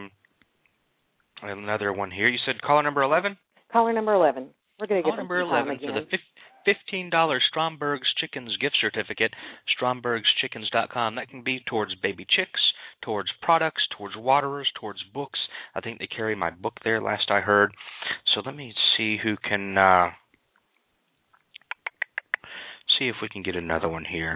Speaker 3: one here. You said caller number 11?
Speaker 9: Caller number 11. We're going to get
Speaker 3: number 11 for the $15 Stromberg's Chickens gift certificate, StrombergsChickens.com. That can be towards baby chicks, towards products, towards waterers, towards books. I think they carry my book there last I heard. So let me see who can see if we can get another one here.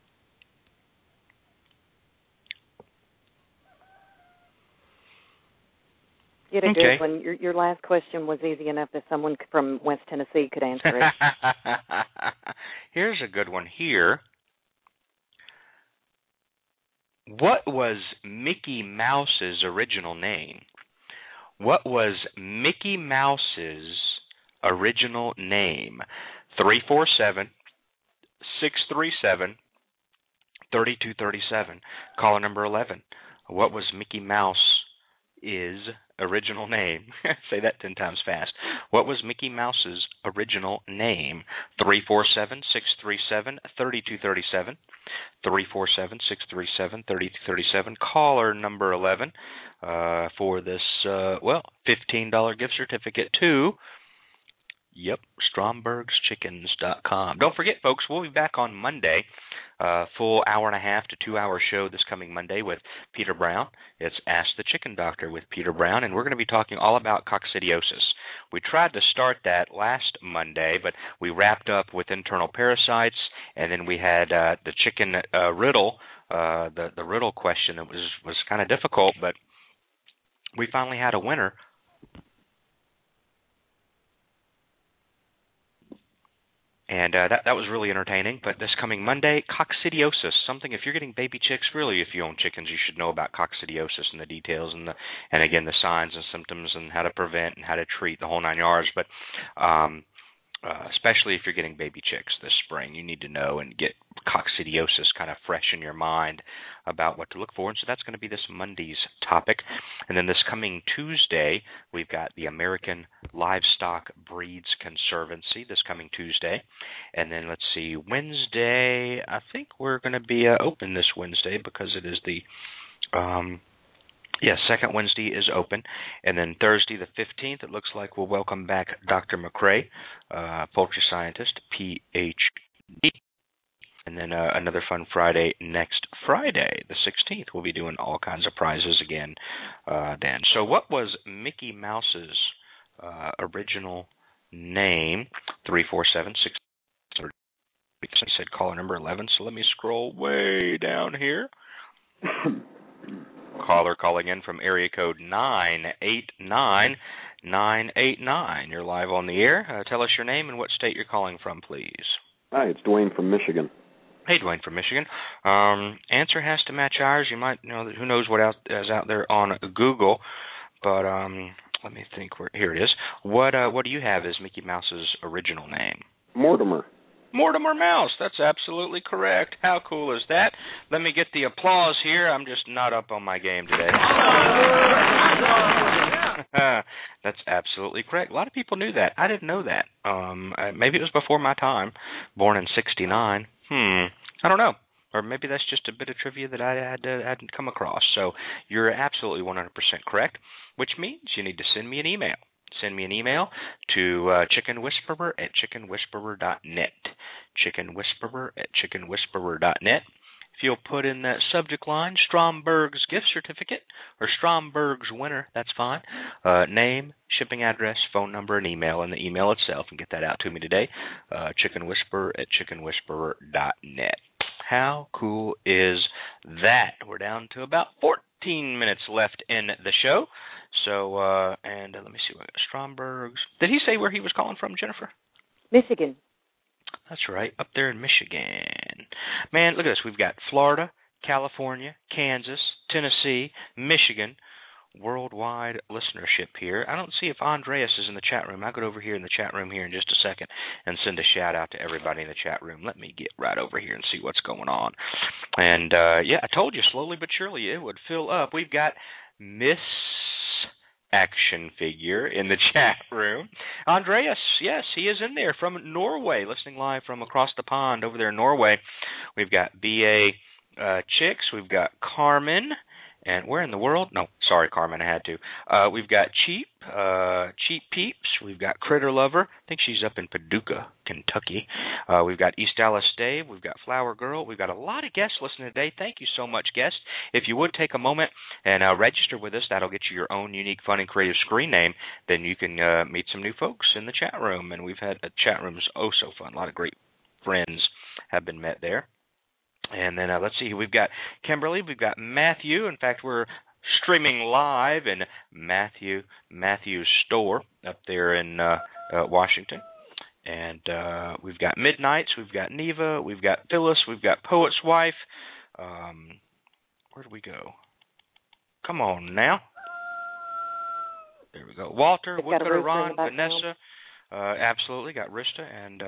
Speaker 9: Get a good one. Your last question was easy enough that someone from West Tennessee could answer it.
Speaker 3: Here's a good one here. What was Mickey Mouse's original name? What was Mickey Mouse's original name? 347-637-3237. Caller number 11. What was Mickey Mouse's original name? Say that 10 times fast. What was Mickey Mouse's original name? 347-637-3237. 347-637-3237. Caller number 11 for this, $15 gift certificate to, StrombergsChickens.com. Don't forget, folks, we'll be back on Monday. Full hour and a half to 2 hour show this coming Monday with Peter Brown. It's Ask the Chicken Doctor with Peter Brown, and we're going to be talking all about coccidiosis. We tried to start that last Monday, but we wrapped up with internal parasites, and then we had the chicken riddle, the riddle question that was kind of difficult, but we finally had a winner. And that was really entertaining. But this coming Monday, coccidiosis, something, if you're getting baby chicks, really, if you own chickens, you should know about coccidiosis and the details and again, the signs and symptoms and how to prevent and how to treat, the whole 9 yards. But especially if you're getting baby chicks this spring, you need to know and get coccidiosis kind of fresh in your mind about what to look for. And so that's going to be this Monday's topic. And then this coming Tuesday, we've got the American Livestock Breeds Conservancy this coming Tuesday. And then let's see, Wednesday, I think we're going to be open this Wednesday because it is the second Wednesday is open. And then Thursday the 15th, it looks like we'll welcome back Dr. McRae, poultry scientist, Ph.D. And then another fun Friday next Friday, the 16th. We'll be doing all kinds of prizes again then. So what was Mickey Mouse's original name? 347-630. He said caller number 11, so let me scroll way down here. Caller calling in from area code 989-989. You're live on the air. Tell us your name and what state you're calling from, please.
Speaker 10: Hi, it's Dwayne from Michigan.
Speaker 3: Hey, Dwayne from Michigan. Answer has to match ours. You might know that who knows what is out there on Google, but let me think. Here it is. What do you have as Mickey Mouse's original name?
Speaker 10: Mortimer.
Speaker 3: Mortimer Mouse. That's absolutely correct. How cool is that? Let me get the applause here. I'm just not up on my game today. That's absolutely correct. A lot of people knew that. I didn't know that. Maybe it was before my time. Born in '69. I don't know. Or maybe that's just a bit of trivia that I hadn't come across. So you're absolutely 100% correct, which means you need to send me an email. Send me an email to chickenwhisperer@chickenwhisperer.net. Chickenwhisperer@chickenwhisperer.net. If you'll put in that subject line, Stromberg's gift certificate, or Stromberg's winner, that's fine. Name, shipping address, phone number, and email, and the email itself, and get that out to me today. Chickenwhisperer@chickenwhisperer.net. How cool is that? We're down to about 14 minutes left in the show. So, and let me see, Stromberg's. Did he say where he was calling from, Jennifer?
Speaker 9: Michigan.
Speaker 3: That's right, up there in Michigan. Man, look at this. We've got Florida, California, Kansas, Tennessee, Michigan. Worldwide listenership here. I don't see if Andreas is in the chat room. I'll go over here in the chat room here in just a second and send a shout out to everybody in the chat room. Let me get right over here and see what's going on. And, I told you, slowly but surely it would fill up. We've got Miss Action Figure in the chat room. Andreas, yes, he is in there from Norway, listening live from across the pond over there in Norway. We've got B.A. Chicks. We've got Carmen. And where in the world? No, sorry, Carmen, I had to. We've got Cheap Peeps. We've got Critter Lover. I think she's up in Paducah, Kentucky. We've got East Dallas Dave. We've got Flower Girl. We've got a lot of guests listening today. Thank you so much, guests. If you would take a moment and register with us, that'll get you your own unique, fun, and creative screen name. Then you can meet some new folks in the chat room. And we've had chat rooms so fun. A lot of great friends have been met there. And then let's see, we've got Kimberly, we've got Matthew. In fact, we're streaming live in Matthew's store up there in Washington. And we've got Midnights, we've got Neva, we've got Phyllis, we've got Poet's Wife. Where do we go? Come on now. There we go. Walter, Woodcutter Ron, Vanessa. Absolutely, got Rista and...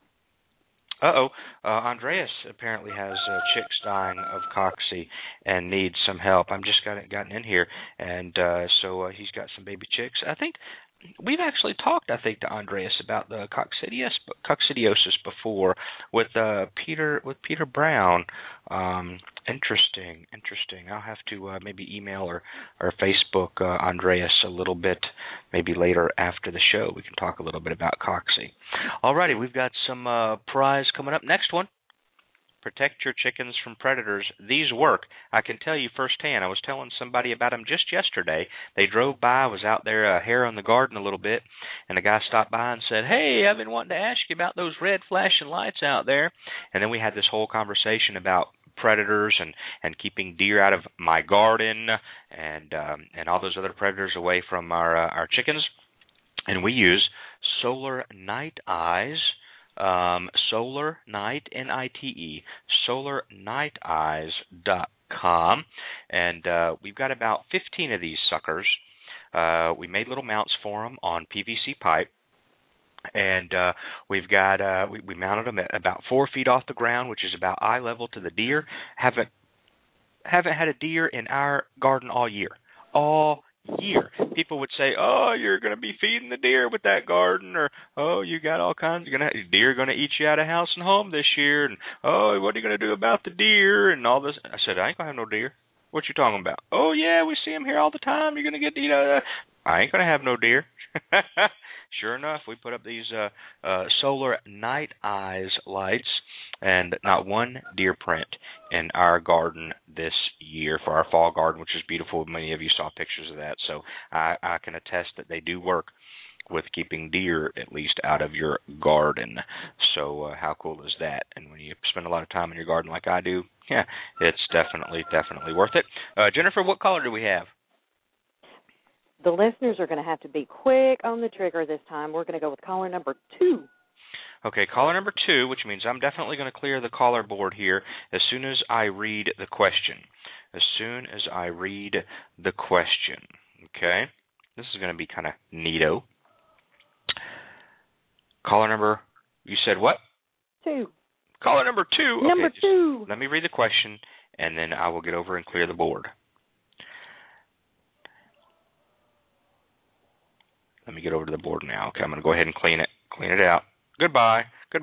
Speaker 3: Andreas apparently has chicks dying of cocci and needs some help. I'm just gotten in here, and so he's got some baby chicks. I think we've actually talked, to Andreas about the coccidiosis before with Peter Brown. Interesting. I'll have to maybe email or Facebook Andreas a little bit, maybe later after the show. We can talk a little bit about cocci. Alrighty, we've got some prize coming up. Next one. Protect your chickens from predators. These work. I can tell you firsthand. I was telling somebody about them just yesterday. They drove by. I was out there hair on the garden a little bit, and a guy stopped by and said, "Hey, I've been wanting to ask you about those red flashing lights out there." And then we had this whole conversation about predators and keeping deer out of my garden and all those other predators away from our chickens. And we use Solar Night Eyes
Speaker 5: Solar Night, N-I-T-E, solarnighteyes.com, and we've got about 15 of these suckers. We made little mounts for them on PVC pipe, and we've got we mounted them at about 4 feet off the ground, which is about eye level to the deer. Haven't had a deer in our garden all year. People would say, "Oh, you're going to be feeding the deer with that garden," or "Oh, you got all kinds. Deer going to eat you out of house and home this year," and "Oh, what are you going to do about the deer?" and all this. I said, "I ain't going to have no deer." "What you talking about?" "Oh, yeah, we see them here all the time. You're going to get eat out of that." "I ain't going to have no deer." Sure enough, we put up these solar night eyes lights, and not one deer print in our garden this year for our fall garden, which is beautiful. Many of you saw pictures of that, so I can attest that they do work with keeping deer at least out of your garden. So how cool is that? And when you spend a lot of time in your garden like I do, yeah, it's definitely worth it. Jennifer, what color do we have?
Speaker 9: The listeners are going to have to be quick on the trigger this time. We're going to go with caller number 2.
Speaker 5: Okay, caller number 2, which means I'm definitely going to clear the caller board here as soon as I read the question. As soon as I read the question. Okay? This is going to be kind of neato. Caller number, you said what?
Speaker 9: 2.
Speaker 5: Caller number 2. Okay,
Speaker 9: number 2.
Speaker 5: Let me read the question, and then I will get over and clear the board. Let me get over to the board now. Okay, I'm going to go ahead and clean it out. Goodbye.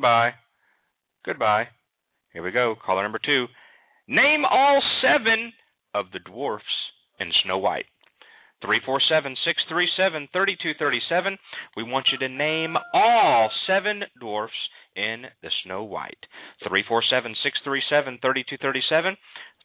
Speaker 5: Here we go. Caller number 2. Name all 7 of the dwarfs in Snow White. 347-637-3237. We want you to name all 7 dwarfs in the Snow White. 347-637-3237.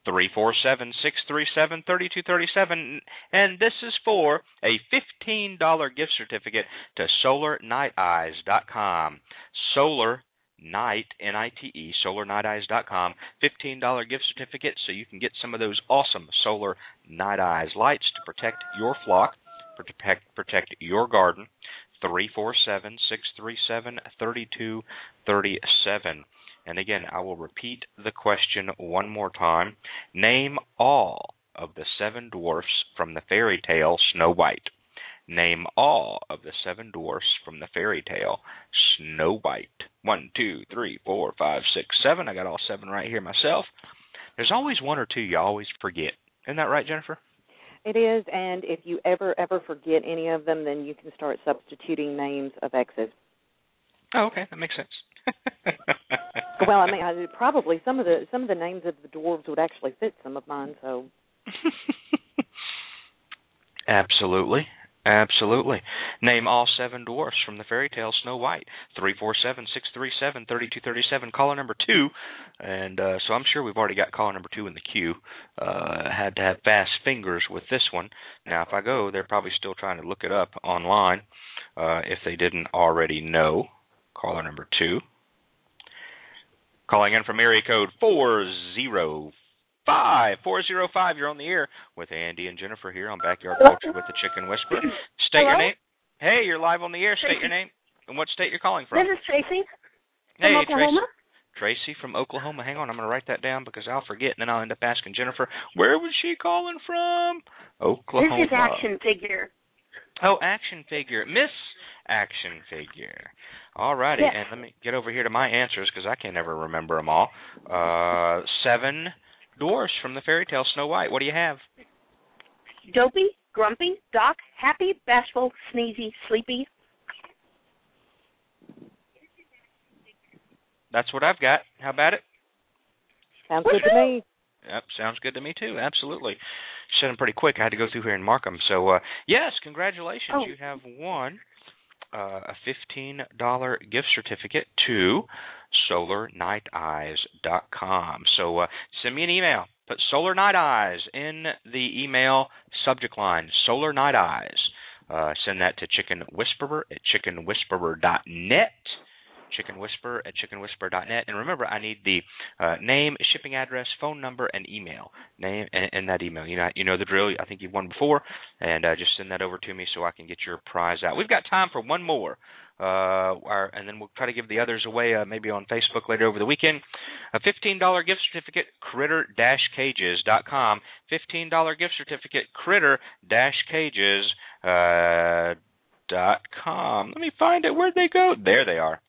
Speaker 5: 347-637-3237, and this is for a $15 gift certificate to solarnighteyes.com. Solar Night, N-I-T-E, solarnighteyes.com. $15 gift certificate so you can get some of those awesome Solar Night Eyes lights to protect your flock, protect your garden. 347-637-3237. And again, I will repeat the question one more time. Name all of the 7 dwarfs from the fairy tale Snow White. Name all of the 7 dwarfs from the fairy tale Snow White. 1, 2, 3, 4, 5, 6, 7. I got all 7 right here myself. There's always 1 or 2 you always forget. Isn't that right, Jennifer?
Speaker 9: It is, and if you ever forget any of them, then you can start substituting names of exes.
Speaker 5: Oh, okay, that makes sense.
Speaker 9: Well, I mean, probably some of the names of the dwarves would actually fit some of mine. So,
Speaker 5: absolutely. Name all 7 dwarfs from the fairy tale Snow White. 347-637-3237. Caller number 2, and so I'm sure we've already got caller number 2 in the queue. Had to have fast fingers with this one. Now, if I go, they're probably still trying to look it up online if they didn't already know. Caller number 2. Calling in from area code 405. 405, you're on the air with Andy and Jennifer here on Backyard Poultry with the Chicken Whisperer. State your name. Hey, you're live on the air. State your name and what state you're calling from.
Speaker 15: This is Tracy
Speaker 5: from
Speaker 15: Oklahoma.
Speaker 5: Tracy from Oklahoma. Hang on, I'm going to write that down because I'll forget, and then I'll end up asking Jennifer, where was she calling from? Oklahoma.
Speaker 15: This is Action Figure.
Speaker 5: Oh, Action Figure. Miss Action Figure. All righty, yes. And let me get over here to my answers because I can never remember them all. 7 dwarfs from the fairy tale Snow White. What do you have?
Speaker 15: Dopey, Grumpy, Doc, Happy, Bashful, Sneezy, Sleepy.
Speaker 5: That's what I've got. How about it?
Speaker 9: Sounds good to me.
Speaker 5: Yep, sounds good to me too. Absolutely. Said them pretty quick. I had to go through here and mark them. So, yes, congratulations. Oh. You have won a $15 gift certificate to solarnighteyes.com. So send me an email. Put Solar Night Eyes in the email subject line, Solar Night Eyes. Send that to Chicken Whisperer at chickenwhisperer.net.
Speaker 3: chickenwhisper@chickenwhisper.net. And remember, I need the name, shipping address, phone number, and email. Name and that email. You know the drill. I think you've won before. And just send that over to me so I can get your prize out. We've got time for one more. And then we'll try to give the others away maybe on Facebook later over the weekend. A $15 gift certificate, critter-cages.com. $15 gift certificate, critter-cages.com. Let me find it. Where'd they go? There they are.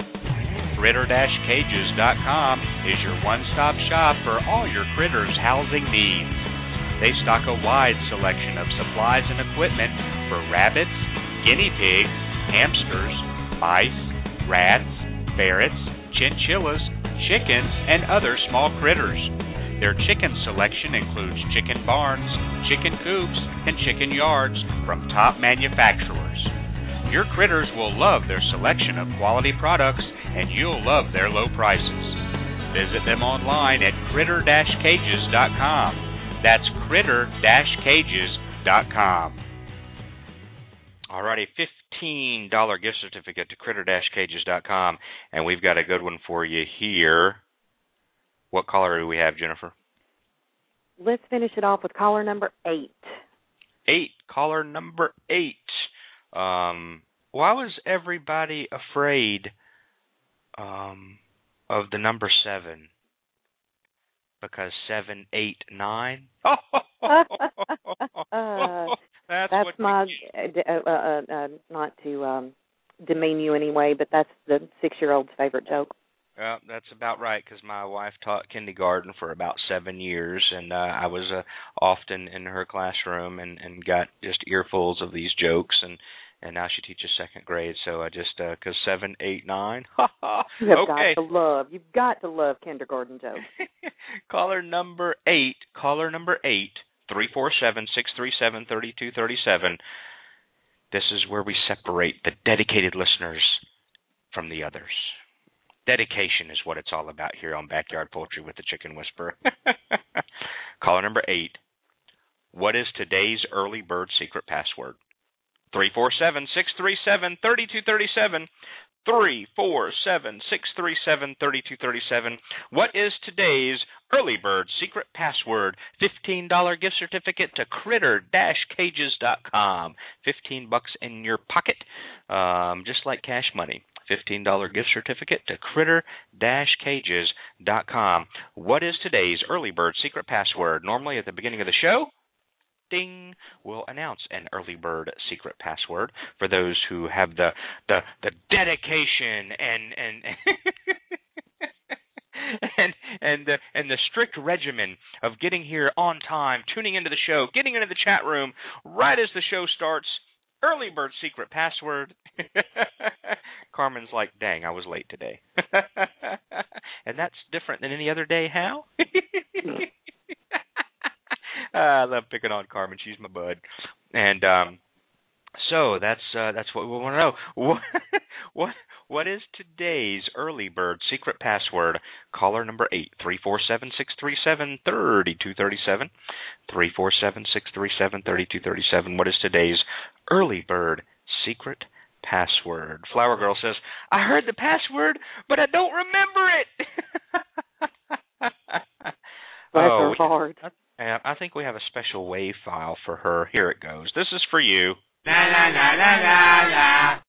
Speaker 3: Critter-cages.com is your one-stop shop for all your critters' housing needs. They stock a wide selection of supplies and equipment for rabbits, guinea pigs, hamsters, mice, rats, ferrets, chinchillas, chickens, and other small critters. Their chicken selection includes chicken barns, chicken coops, and chicken yards from top manufacturers. Your critters will love their selection of quality products, and you'll love their low prices. Visit them online at critter-cages.com. That's critter-cages.com. Alrighty, $15 gift certificate to critter-cages.com, and we've got a good one for you here. What caller do we have, Jennifer?
Speaker 9: Let's finish it off with caller number 8.
Speaker 3: Caller number 8. Why was everybody afraid of the number 7? Because 7, 8, 9? That's my not to demean you anyway, but that's the 6-year-old's favorite joke. That's about right, because my wife taught kindergarten for about 7 years, and I was often in her classroom and got just earfuls of these jokes, and now she teaches 2nd grade, so I just, because 7, 8, 9,
Speaker 9: You've got to love kindergarten jokes.
Speaker 3: Caller number 8, 347-637-3237. This is where we separate the dedicated listeners from the others. Dedication is what it's all about here on Backyard Poultry with the Chicken Whisperer. Caller number 8. What is today's early bird secret password? 347-637-3237. 347-637-3237. What is today's early bird secret password? $15 gift certificate to critter-cages.com. $15 in your pocket, just like cash money. $15 gift certificate to critter-cages.com. What is today's early bird secret password? Normally at the beginning of the show, ding, we'll announce an early bird secret password for those who have the dedication and the strict regimen of getting here on time, tuning into the show, getting into the chat room right as the show starts. Early bird secret password. Carmen's like, dang, I was late today. And that's different than any other day, how? I love picking on Carmen. She's my bud. And so that's what we want to know. What is today's early bird secret password? Caller number 8, 347-637-3237. 347-637-3237. What is today's early bird secret password? Flower Girl says, I heard the password, but I don't remember it.
Speaker 9: That's hard.
Speaker 3: I think we have a special WAV file for her. Here it goes. This is for you. La la la la la la.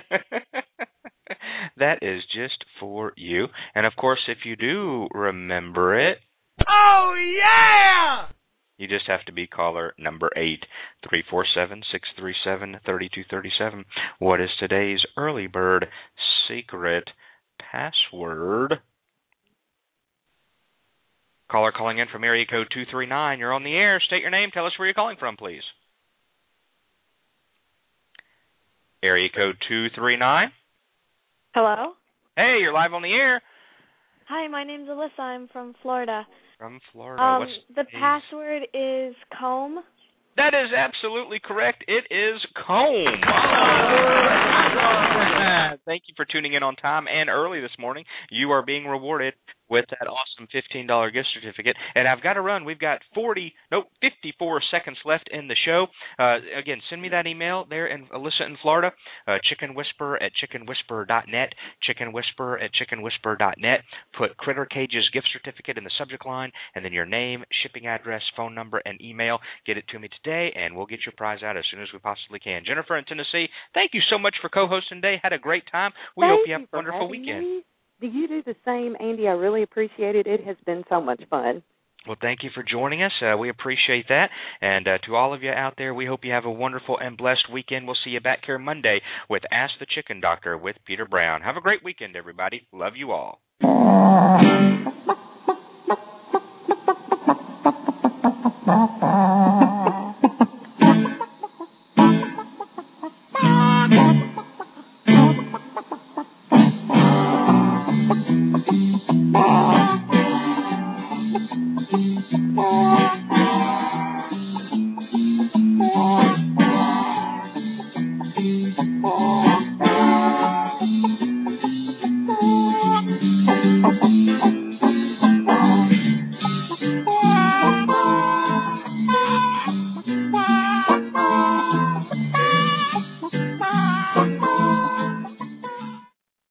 Speaker 3: That is just for you. And of course, if you do remember it, oh yeah! You just have to be caller number 8, 347-637-3237. What is today's early bird secret password? Caller calling in from area code 239. You're on the air. State your name. Tell us where you're calling from, please. Area code 239.
Speaker 16: Hello?
Speaker 3: Hey, you're live on the air.
Speaker 16: Hi, my name's Alyssa. I'm from Florida.
Speaker 3: From Florida.
Speaker 16: The password is comb.
Speaker 3: That is absolutely correct. It is comb. Thank you for tuning in on time and early this morning. You are being rewarded with that awesome $15 gift certificate. And I've got to run. We've got 54 seconds left in the show. Again, send me that email there in Alyssa in Florida, chickenwhisperer@chickenwhisperer.net, chickenwhisperer@chickenwhisperer.net. Put Critter Cage's gift certificate in the subject line, and then your name, shipping address, phone number, and email. Get it to me today, and we'll get your prize out as soon as we possibly can. Jennifer in Tennessee, thank you so much for co-hosting today. Had a great time. We hope you have a wonderful weekend.
Speaker 9: Do you do the same, Andy? I really appreciate it. It has been so much fun.
Speaker 3: Well, thank you for joining us. We appreciate that. And to all of you out there, we hope you have a wonderful and blessed weekend. We'll see you back here Monday with Ask the Chicken Doctor with Peter Brown. Have a great weekend, everybody. Love you all.